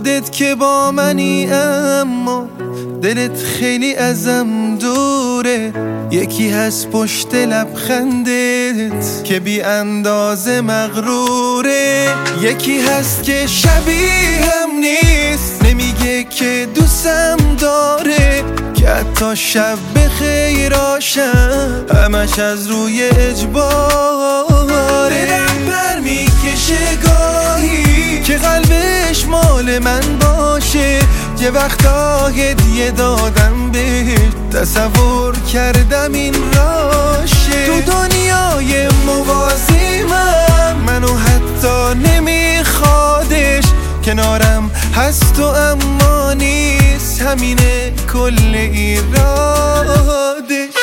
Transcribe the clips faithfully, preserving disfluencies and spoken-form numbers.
خودت که با منی اما دلت خیلی ازم دوره. یکی هست پشت لبخندت که بی اندازه مغروره. یکی هست که شبیهم نیست، نمیگه که دوستم داره، که حتی شب به خیراشم همش از روی اجباره. دلم بر میکشه گاهی که قلبش مال من باشه، یه وقتا هدیه دادم بهش، تصور کردم این راشه. تو دنیای موازی من منو حتی نمیخوادش، کنارم هست و اما نیست، همینه کل ایرادش.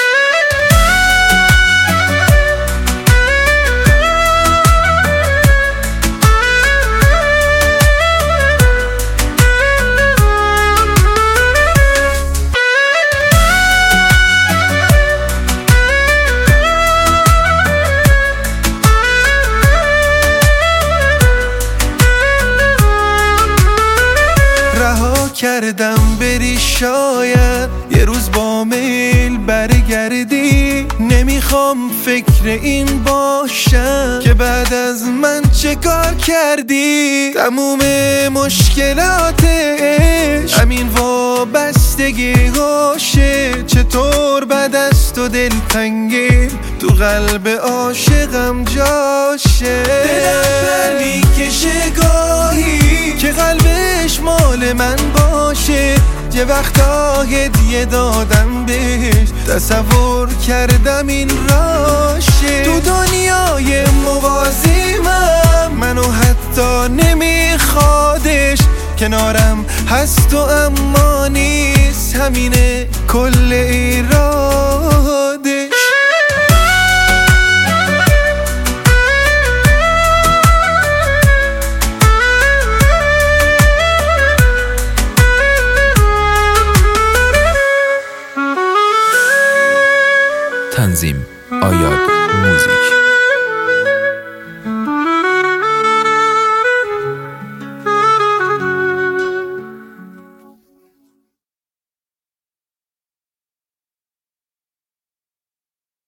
کردم بری شاید یه روز با میل برگردی، نمیخوام فکر این باشم که بعد از من چه کار کردی. تموم مشکلاتش همین وابستگی هاشه، چطور بعد از تو دل تنگی تو قلب عاشقم جاشه. دلم بر میکشه گاهی که قلبش مال من باشه، یه وقتا هدیه دادم بهش، تصور کردم این راشه. تو دنیای موازی من منو حتی نمیخوادش، کنارم هست و اما نیست، همینه کل ایراد.